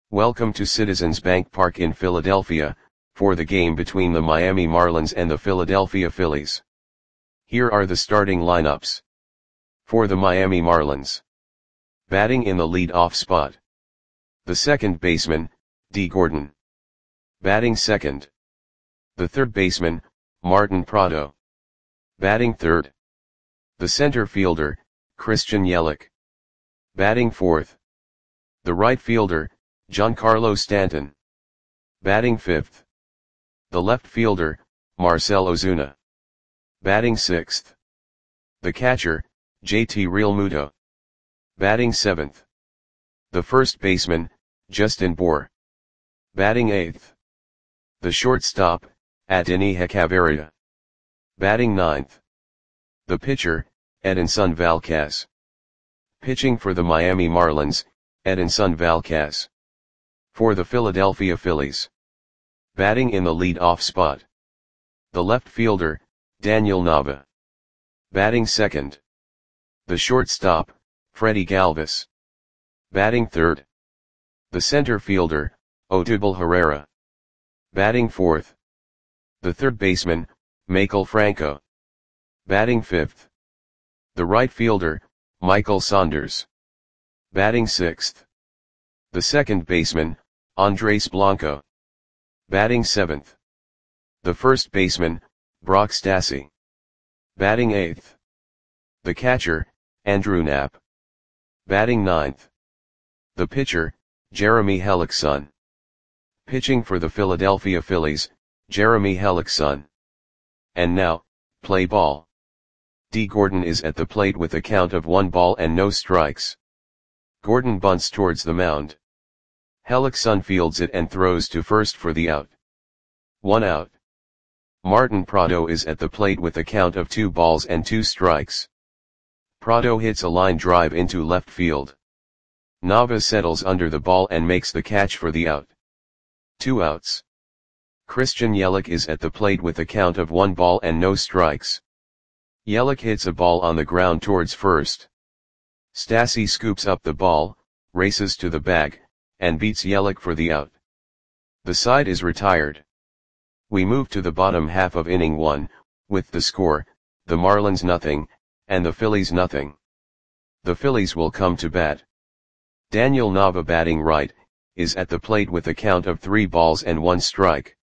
Welcome to Citizens Bank Park in Philadelphia, for the game between the Miami Marlins and the Philadelphia Phillies. Here are the starting lineups. For the Miami Marlins. Batting in the lead-off spot. The second baseman, Dee Gordon. Batting second. The third baseman, Martin Prado. Batting third. The center fielder, Christian Yelich. Batting fourth. The right fielder, Giancarlo Stanton. Batting fifth. The left fielder, Marcell Ozuna. Batting sixth. The catcher, JT Realmuto. Batting seventh. The first baseman, Justin Bour. Batting eighth. The shortstop, Adeiny Hechavarria. Batting ninth. The pitcher, Edinson Valquez. Pitching for the Miami Marlins, Edinson Valquez. For the Philadelphia Phillies. Batting in the lead-off spot. The left fielder, Daniel Nava. Batting second. The shortstop, Freddie Galvis. Batting third. The center fielder, Odubel Herrera. Batting fourth. The third baseman, Maikel Franco. Batting fifth. The right fielder, Michael Saunders. Batting sixth. The second baseman, Andres Blanco. Batting seventh. The first baseman, Brock Stassi. Batting eighth. The catcher, Andrew Knapp. Batting ninth. The pitcher, Jeremy Hellickson. Pitching for the Philadelphia Phillies, Jeremy Hellickson. And now, play ball. Dee Gordon is at the plate with a count of 1 ball and no strikes. Gordon bunts towards the mound. Hellickson fields it and throws to first for the out. 1 out. Martin Prado is at the plate with a count of 2 balls and 2 strikes. Prado hits a line drive into left field. Nava settles under the ball and makes the catch for the out. 2 outs. Christian Yelich is at the plate with a count of 1 ball and no strikes. Yelich hits a ball on the ground towards first. Stassi scoops up the ball, races to the bag, and beats Yelich for the out. The side is retired. We move to the bottom half of inning 1, with the score, the Marlins nothing, and the Phillies nothing. The Phillies will come to bat. Daniel Nava batting right, is at the plate with a count of 3 balls and 1 strike.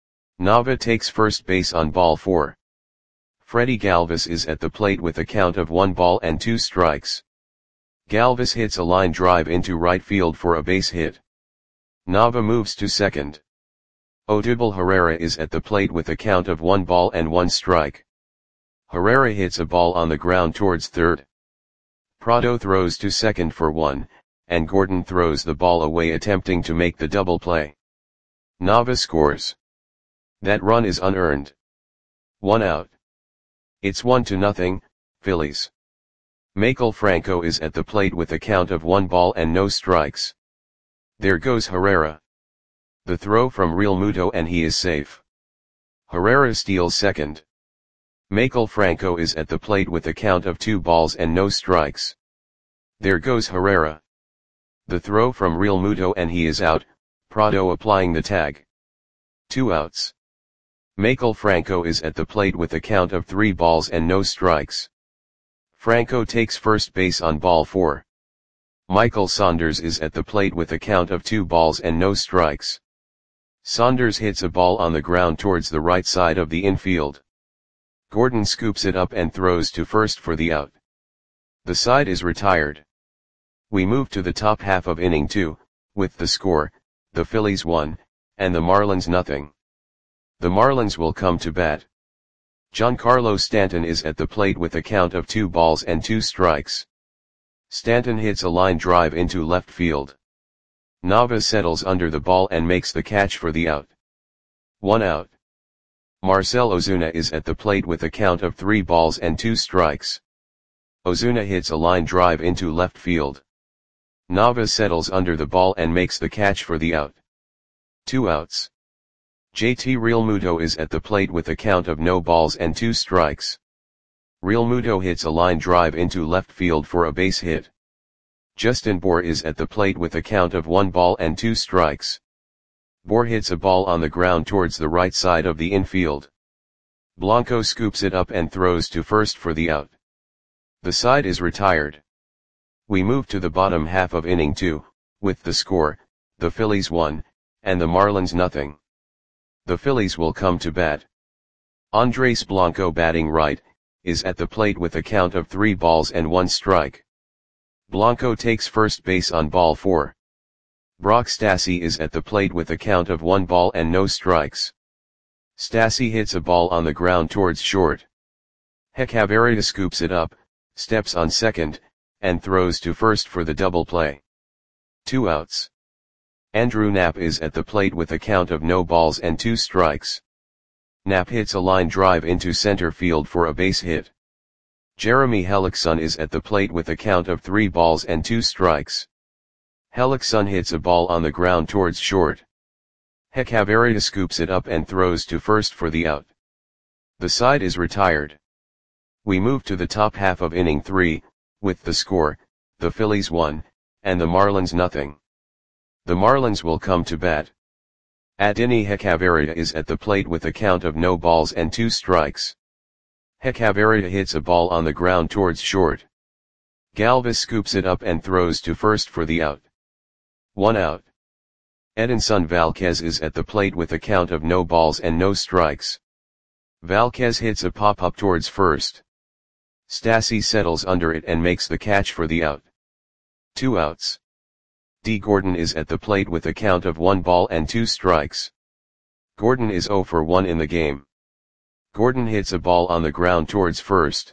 Nava takes first base on ball 4. Freddie Galvis is at the plate with a count of 1 ball and 2 strikes. Galvis hits a line drive into right field for a base hit. Nava moves to second. Odubel Herrera is at the plate with a count of 1 ball and 1 strike. Herrera hits a ball on the ground towards third. Prado throws to second for 1, and Gordon throws the ball away attempting to make the double play. Nava scores. That run is unearned. 1 out. It's 1-0, Phillies. Maikel Franco is at the plate with a count of 1 ball and no strikes. There goes Herrera. The throw from Realmuto and he is safe. Herrera steals second. Maikel Franco is at the plate with a count of 2 balls and no strikes. There goes Herrera. The throw from Realmuto and he is out, Prado applying the tag. 2 outs. Maikel Franco is at the plate with a count of 3 balls and no strikes. Franco takes first base on ball 4. Michael Saunders is at the plate with a count of 2 balls and no strikes. Saunders hits a ball on the ground towards the right side of the infield. Gordon scoops it up and throws to first for the out. The side is retired. We move to the top half of inning 2, with the score, the Phillies 1, and the Marlins nothing. The Marlins will come to bat. Giancarlo Stanton is at the plate with a count of 2 balls and 2 strikes. Stanton hits a line drive into left field. Nava settles under the ball and makes the catch for the out. 1 out. Marcell Ozuna is at the plate with a count of 3 balls and 2 strikes. Ozuna hits a line drive into left field. Nava settles under the ball and makes the catch for the out. 2 outs. JT Realmuto is at the plate with a count of no balls and 2 strikes. Realmuto hits a line drive into left field for a base hit. Justin Bohr is at the plate with a count of 1 ball and 2 strikes. Bohr hits a ball on the ground towards the right side of the infield. Blanco scoops it up and throws to first for the out. The side is retired. We move to the bottom half of inning 2, with the score, the Phillies 1, and the Marlins nothing. The Phillies will come to bat. Andres Blanco, batting right, is at the plate with a count of 3 balls and 1 strike. Blanco takes first base on ball 4. Brock Stassi is at the plate with a count of 1 ball and no strikes. Stassi hits a ball on the ground towards short. Hechavarria scoops it up, steps on second, and throws to first for the double play. 2 outs. Andrew Knapp is at the plate with a count of no balls and 2 strikes. Knapp hits a line drive into center field for a base hit. Jeremy Hellickson is at the plate with a count of 3 balls and 2 strikes. Hellickson hits a ball on the ground towards short. Hechavarria scoops it up and throws to first for the out. The side is retired. We move to the top half of inning 3, with the score, the Phillies 1, and the Marlins nothing. The Marlins will come to bat. Adeiny Hechavarria is at the plate with a count of no balls and 2 strikes. Hechavarria hits a ball on the ground towards short. Galvis scoops it up and throws to first for the out. 1 out. Edinson Valquez is at the plate with a count of no balls and no strikes. Valquez hits a pop-up towards first. Stassi settles under it and makes the catch for the out. 2 outs. D. Gordon is at the plate with a count of 1 ball and 2 strikes. Gordon is 0 for 1 in the game. Gordon hits a ball on the ground towards first.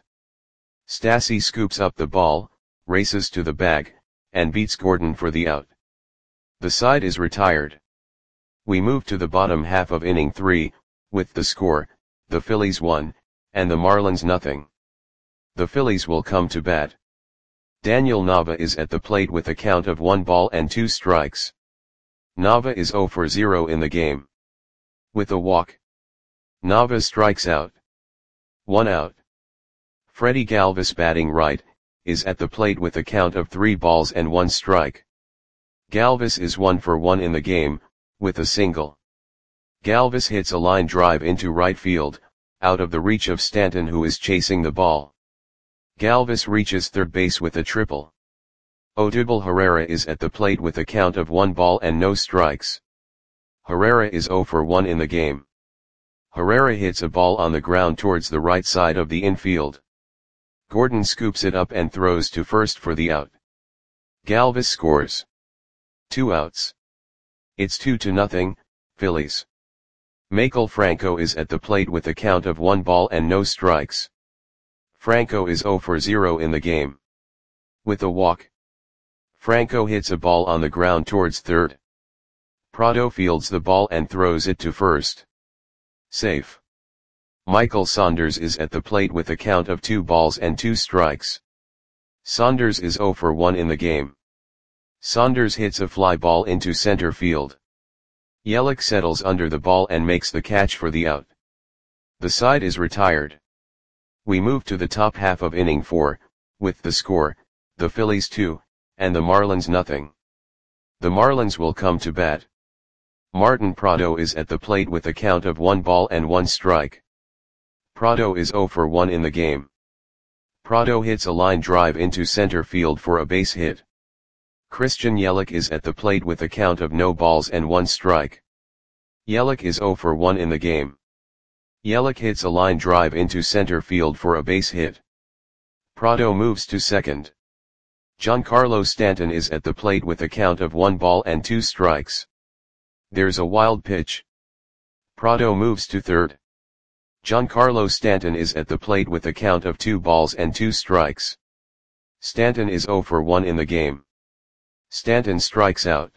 Stassi scoops up the ball, races to the bag, and beats Gordon for the out. The side is retired. We move to the bottom half of inning 3, with the score, the Phillies 1, and the Marlins nothing. The Phillies will come to bat. Daniel Nava is at the plate with a count of 1 ball and 2 strikes. Nava is 0 for 0 in the game. With a walk, Nava strikes out. 1 out. Freddie Galvis, batting right, is at the plate with a count of 3 balls and 1 strike. Galvis is 1 for 1 in the game, with a single. Galvis hits a line drive into right field, out of the reach of Stanton, who is chasing the ball. Galvis reaches third base with a triple. Odubel Herrera is at the plate with a count of 1 ball and no strikes. Herrera is 0 for 1 in the game. Herrera hits a ball on the ground towards the right side of the infield. Gordon scoops it up and throws to first for the out. Galvis scores. 2 outs. It's 2-0, Phillies. Maikel Franco is at the plate with a count of 1 ball and no strikes. Franco is 0 for 0 in the game. With a walk, Franco hits a ball on the ground towards third. Prado fields the ball and throws it to first. Safe. Michael Saunders is at the plate with a count of 2 balls and 2 strikes. Saunders is 0 for 1 in the game. Saunders hits a fly ball into center field. Yelich settles under the ball and makes the catch for the out. The side is retired. We move to the top half of inning 4, with the score, the Phillies 2, and the Marlins nothing. The Marlins will come to bat. Martin Prado is at the plate with a count of 1 ball and 1 strike. Prado is 0 for 1 in the game. Prado hits a line drive into center field for a base hit. Christian Yelich is at the plate with a count of no balls and 1 strike. Yelich is 0 for 1 in the game. Yelich hits a line drive into center field for a base hit. Prado moves to second. Giancarlo Stanton is at the plate with a count of 1 ball and 2 strikes. There's a wild pitch. Prado moves to third. Giancarlo Stanton is at the plate with a count of 2 balls and 2 strikes. Stanton is 0 for 1 in the game. Stanton strikes out.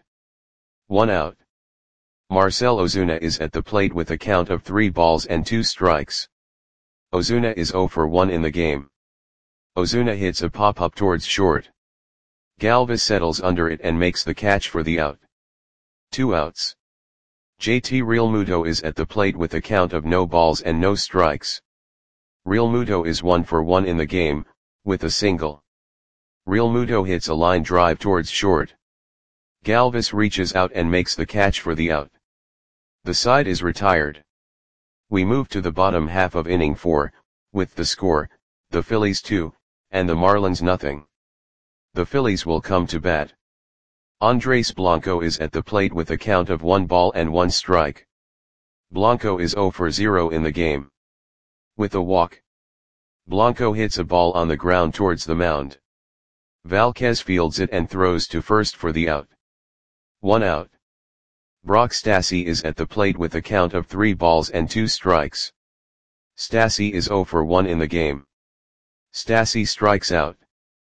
1 out. Marcell Ozuna is at the plate with a count of 3 balls and 2 strikes. Ozuna is 0 for 1 in the game. Ozuna hits a pop-up towards short. Galvis settles under it and makes the catch for the out. 2 outs. JT Realmuto is at the plate with a count of no balls and no strikes. Realmuto is 1 for 1 in the game, with a single. Real Muto hits a line drive towards short. Galvis reaches out and makes the catch for the out. The side is retired. We move to the bottom half of inning 4, with the score, the Phillies 2, and the Marlins nothing. The Phillies will come to bat. Andres Blanco is at the plate with a count of 1 ball and 1 strike. Blanco is 0 for 0 in the game. With a walk, Blanco hits a ball on the ground towards the mound. Valquez fields it and throws to first for the out. 1 out. Brock Stassi is at the plate with a count of 3 balls and 2 strikes. Stassi is 0 for 1 in the game. Stassi strikes out.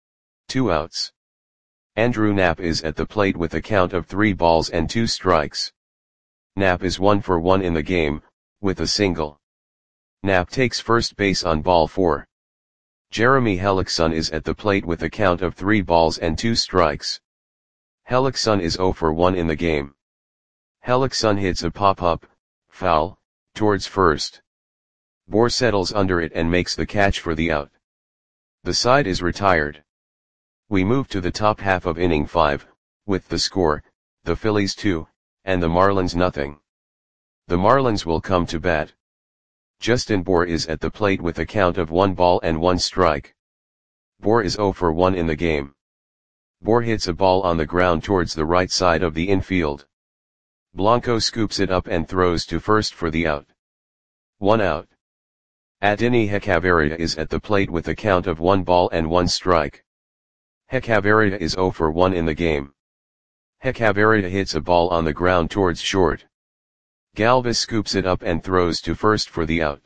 2 outs. Andrew Knapp is at the plate with a count of 3 balls and 2 strikes. Knapp is 1 for 1 in the game, with a single. Knapp takes first base on ball 4. Jeremy Hellickson is at the plate with a count of 3 balls and 2 strikes. Hellickson is 0 for 1 in the game. Hellickson hits a pop-up, foul, towards first. Bohr settles under it and makes the catch for the out. The side is retired. We move to the top half of inning 5, with the score, the Phillies 2, and the Marlins nothing. The Marlins will come to bat. Justin Bohr is at the plate with a count of 1 ball and 1 strike. Bohr is 0 for 1 in the game. Bohr hits a ball on the ground towards the right side of the infield. Blanco scoops it up and throws to first for the out. 1 out. Adeiny Hechavarria is at the plate with a count of 1 ball and 1 strike. Hechavarria is 0 for 1 in the game. Hechavarria hits a ball on the ground towards short. Galvis scoops it up and throws to first for the out.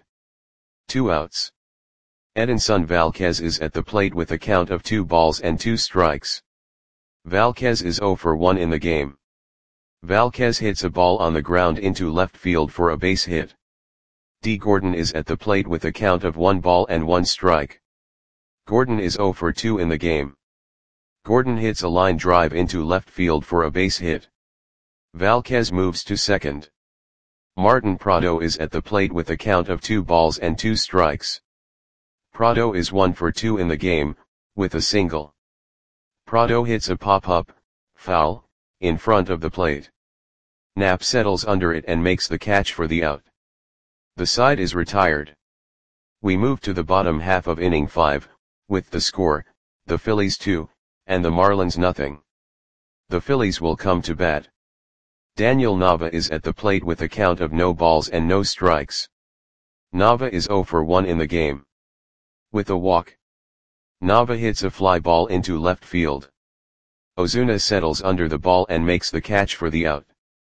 2 outs. Edinson Valquez is at the plate with a count of 2 balls and 2 strikes. Valquez is 0 for 1 in the game. Valquez hits a ball on the ground into left field for a base hit. D. Gordon is at the plate with a count of 1 ball and 1 strike. Gordon is 0 for 2 in the game. Gordon hits a line drive into left field for a base hit. Valquez moves to second. Martin Prado is at the plate with a count of 2 balls and 2 strikes. Prado is 1 for 2 in the game, with a single. Prado hits a pop-up, foul, in front of the plate. Knapp settles under it and makes the catch for the out. The side is retired. We move to the bottom half of inning 5, with the score, the Phillies 2, and the Marlins nothing. The Phillies will come to bat. Daniel Nava is at the plate with a count of no balls and no strikes. Nava is 0 for 1 in the game. With a walk, Nava hits a fly ball into left field. Ozuna settles under the ball and makes the catch for the out.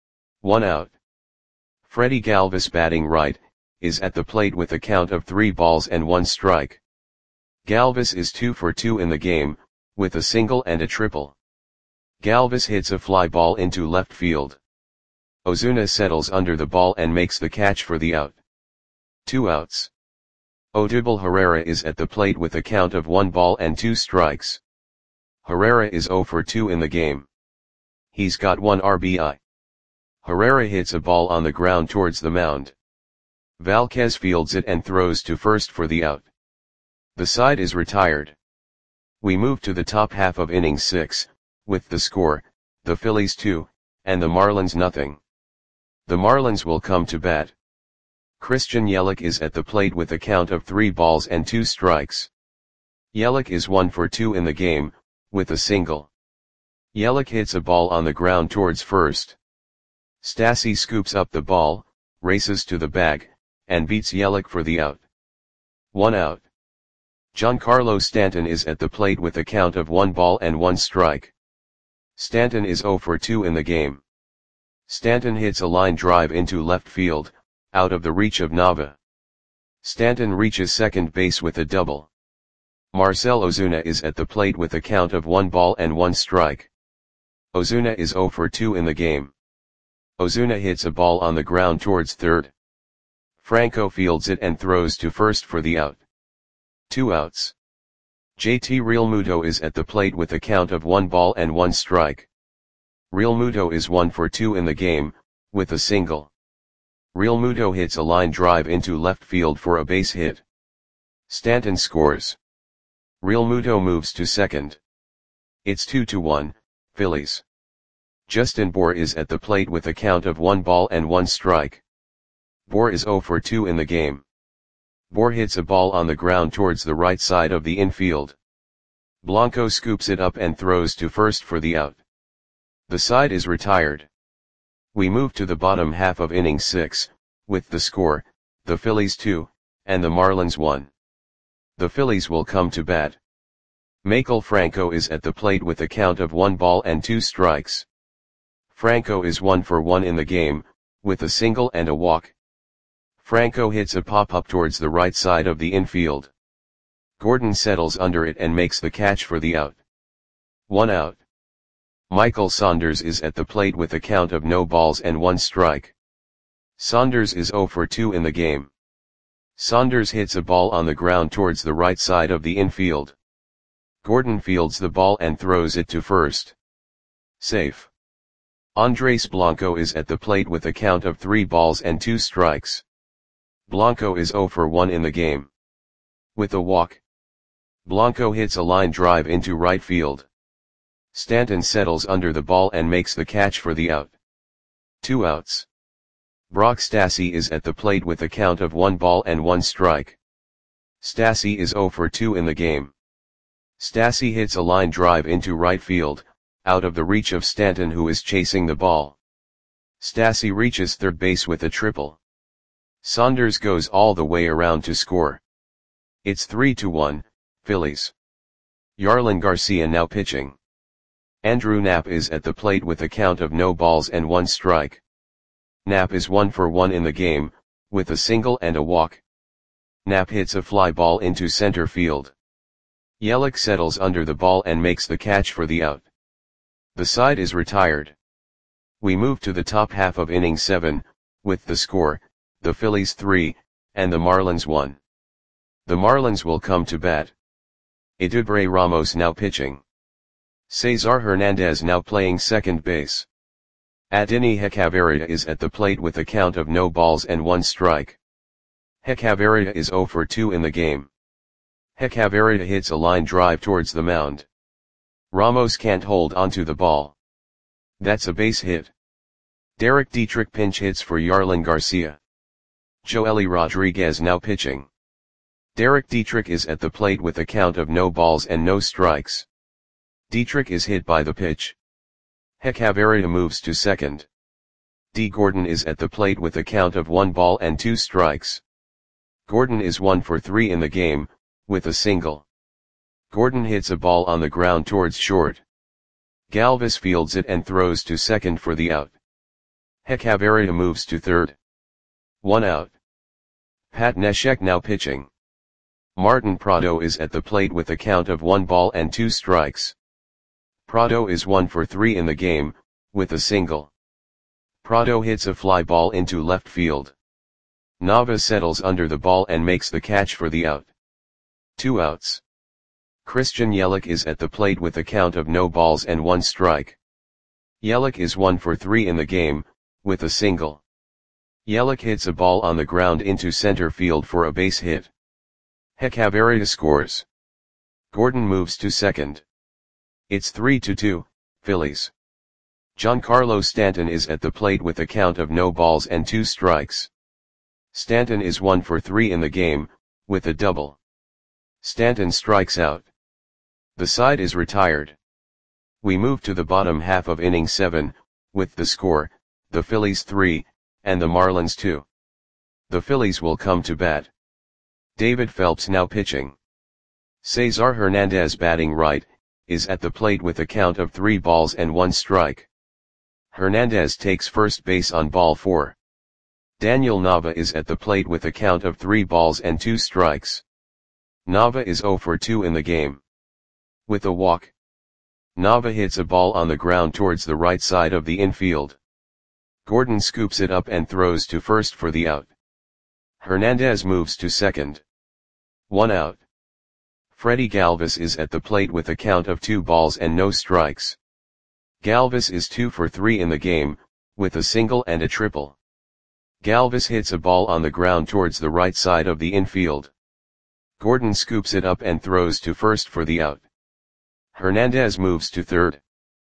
1 out. Freddie Galvis, batting right, is at the plate with a count of 3 balls and 1 strike. Galvis is 2 for 2 in the game, with a single and a triple. Galvis hits a fly ball into left field. Ozuna settles under the ball and makes the catch for the out. 2 outs. Odubel Herrera is at the plate with a count of 1 ball and 2 strikes. Herrera is 0 for 2 in the game. He's got 1 RBI. Herrera hits a ball on the ground towards the mound. Valquez fields it and throws to first for the out. The side is retired. We move to the top half of inning 6, with the score, the Phillies 2, and the Marlins nothing. The Marlins will come to bat. Christian Yelich is at the plate with a count of 3 balls and 2 strikes. Yelich is 1 for 2 in the game, with a single. Yelich hits a ball on the ground towards first. Stassi scoops up the ball, races to the bag, and beats Yelich for the out. 1 out. Giancarlo Stanton is at the plate with a count of 1 ball and 1 strike. Stanton is 0 for 2 in the game. Stanton hits a line drive into left field, out of the reach of Nava. Stanton reaches second base with a double. Marcell Ozuna is at the plate with a count of 1 ball and 1 strike. Ozuna is 0 for 2 in the game. Ozuna hits a ball on the ground towards third. Franco fields it and throws to first for the out. 2 outs. JT Realmuto is at the plate with a count of 1 ball and 1 strike. Realmuto is 1 for 2 in the game, with a single. Realmuto hits a line drive into left field for a base hit. Stanton scores. Realmuto moves to second. It's 2-1, Phillies. Justin Bour is at the plate with a count of 1 ball and 1 strike. Bour is 0 for 2 in the game. Bour hits a ball on the ground towards the right side of the infield. Blanco scoops it up and throws to first for the out. The side is retired. We move to the bottom half of inning 6, with the score, the Phillies 2, and the Marlins 1. The Phillies will come to bat. Maikel Franco is at the plate with a count of 1 ball and 2 strikes. Franco is 1 for 1 in the game, with a single and a walk. Franco hits a pop-up towards the right side of the infield. Gordon settles under it and makes the catch for the out. 1 out. Michael Saunders is at the plate with a count of no balls and 1 strike. Saunders is 0 for 2 in the game. Saunders hits a ball on the ground towards the right side of the infield. Gordon fields the ball and throws it to first. Safe. Andres Blanco is at the plate with a count of 3 balls and 2 strikes. Blanco is 0 for 1 in the game. With a walk. Blanco hits a line drive into right field. Stanton settles under the ball and makes the catch for the out. 2 outs. Brock Stassi is at the plate with a count of 1 ball and 1 strike. Stassi is 0 for 2 in the game. Stassi hits a line drive into right field, out of the reach of Stanton who is chasing the ball. Stassi reaches third base with a triple. Saunders goes all the way around to score. It's 3-1, Phillies. Yarlin Garcia now pitching. Andrew Knapp is at the plate with a count of no balls and 1 strike. Knapp is 1 for 1 in the game, with a single and a walk. Knapp hits a fly ball into center field. Yelich settles under the ball and makes the catch for the out. The side is retired. We move to the top half of inning 7, with the score, the Phillies 3, and the Marlins 1. The Marlins will come to bat. Eduardo Ramos now pitching. Cesar Hernandez now playing second base. Adeiny Hechavarria is at the plate with a count of no balls and 1 strike. Hechavarria is 0 for 2 in the game. Hechavarria hits a line drive towards the mound. Ramos can't hold onto the ball. That's a base hit. Derek Dietrich pinch hits for Yarlin Garcia. Joely Rodriguez now pitching. Derek Dietrich is at the plate with a count of no balls and no strikes. Dietrich is hit by the pitch. Hechavarria moves to second. D. Gordon is at the plate with a count of 1 ball and 2 strikes. Gordon is 1 for 3 in the game, with a single. Gordon hits a ball on the ground towards short. Galvis fields it and throws to second for the out. Hechavarria moves to third. 1 out. Pat Neshek now pitching. Martin Prado is at the plate with a count of 1 ball and 2 strikes. Prado is 1 for 3 in the game, with a single. Prado hits a fly ball into left field. Nava settles under the ball and makes the catch for the out. 2 outs. Christian Yelich is at the plate with a count of no balls and 1 strike. Yelich is 1 for 3 in the game, with a single. Yelich hits a ball on the ground into center field for a base hit. Hechavarria scores. Gordon moves to second. It's 3-2, Phillies. Giancarlo Stanton is at the plate with a count of no balls and 2 strikes. Stanton is 1 for 3 in the game, with a double. Stanton strikes out. The side is retired. We move to the bottom half of inning 7, with the score, the Phillies 3, and the Marlins 2. The Phillies will come to bat. David Phelps now pitching. Cesar Hernandez batting right, is at the plate with a count of 3 balls and 1 strike. Hernandez takes first base on ball 4. Daniel Nava is at the plate with a count of 3 balls and 2 strikes. Nava is 0 for 2 in the game. With a walk. Nava hits a ball on the ground towards the right side of the infield. Gordon scoops it up and throws to first for the out. Hernandez moves to second. 1 out. Freddie Galvis is at the plate with a count of 2 balls and no strikes. Galvis is 2 for 3 in the game, with a single and a triple. Galvis hits a ball on the ground towards the right side of the infield. Gordon scoops it up and throws to first for the out. Hernandez moves to third.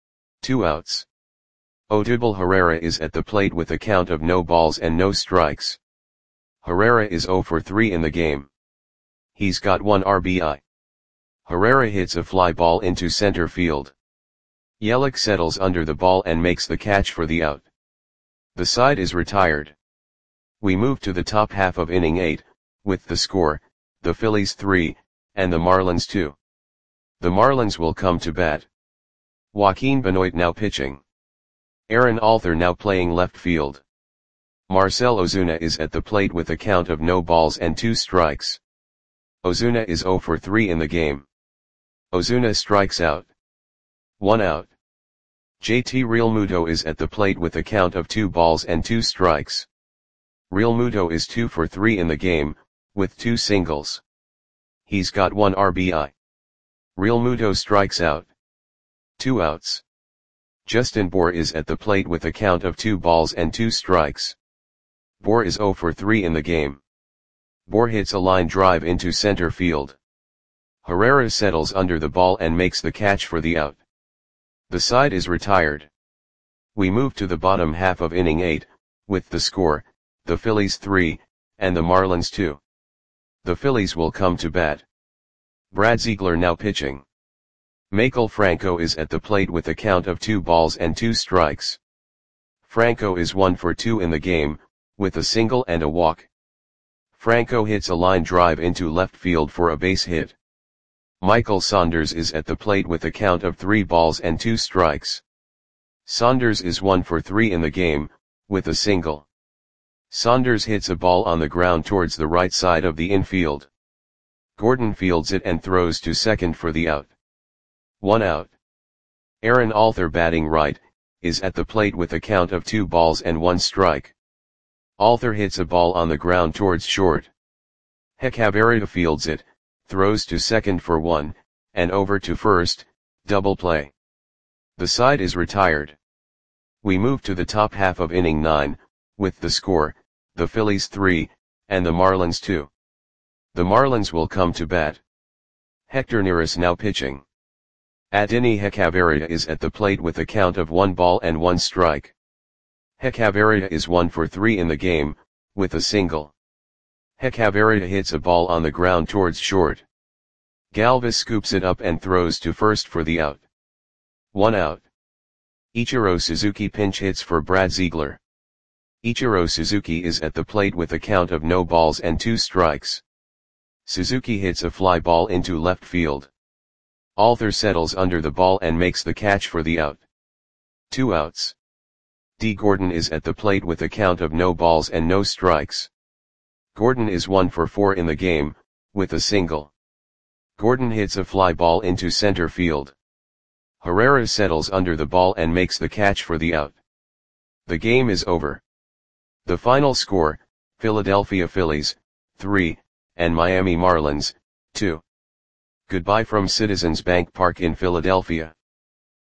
2 outs. Odubel Herrera is at the plate with a count of no balls and no strikes. Herrera is 0 for 3 in the game. He's got 1 RBI. Herrera hits a fly ball into center field. Yelich settles under the ball and makes the catch for the out. The side is retired. We move to the top half of inning 8, with the score, the Phillies 3, and the Marlins 2. The Marlins will come to bat. Joaquin Benoit now pitching. Aaron Alther now playing left field. Marcell Ozuna is at the plate with a count of no balls and 2 strikes. Ozuna is 0 for 3 in the game. Ozuna strikes out. 1 out. JT Realmuto is at the plate with a count of 2 balls and 2 strikes. Realmuto is 2 for 3 in the game, with 2 singles. He's got 1 RBI. Realmuto strikes out. 2 outs. Justin Bour is at the plate with a count of 2 balls and 2 strikes. Bour is 0 for 3 in the game. Bour hits a line drive into center field. Herrera settles under the ball and makes the catch for the out. The side is retired. We move to the bottom half of inning 8, with the score, the Phillies 3, and the Marlins 2. The Phillies will come to bat. Brad Ziegler now pitching. Maikel Franco is at the plate with a count of 2 balls and 2 strikes. Franco is 1 for 2 in the game, with a single and a walk. Franco hits a line drive into left field for a base hit. Michael Saunders is at the plate with a count of 3 balls and 2 strikes. Saunders is 1 for 3 in the game, with a single. Saunders hits a ball on the ground towards the right side of the infield. Gordon fields it and throws to second for the out. 1 out. Aaron Alther batting right, is at the plate with a count of 2 balls and 1 strike. Alther hits a ball on the ground towards short. Hechavarria fields it, throws to second for 1, and over to first, double play. The side is retired. We move to the top half of inning 9, with the score, the Phillies 3, and the Marlins 2. The Marlins will come to bat. Hector Neris now pitching. Adeiny Hechavarria is at the plate with a count of 1 ball and 1 strike. Hechavarria is 1 for 3 in the game, with a single. Hechavarria hits a ball on the ground towards short. Galvis scoops it up and throws to first for the out. 1 out. Ichiro Suzuki pinch hits for Brad Ziegler. Ichiro Suzuki is at the plate with a count of no balls and 2 strikes. Suzuki hits a fly ball into left field. Alther settles under the ball and makes the catch for the out. 2 outs. D. Gordon is at the plate with a count of no balls and no strikes. Gordon is 1 for 4 in the game, with a single. Gordon hits a fly ball into center field. Herrera settles under the ball and makes the catch for the out. The game is over. The final score, Philadelphia Phillies, 3, and Miami Marlins, 2. Goodbye from Citizens Bank Park in Philadelphia.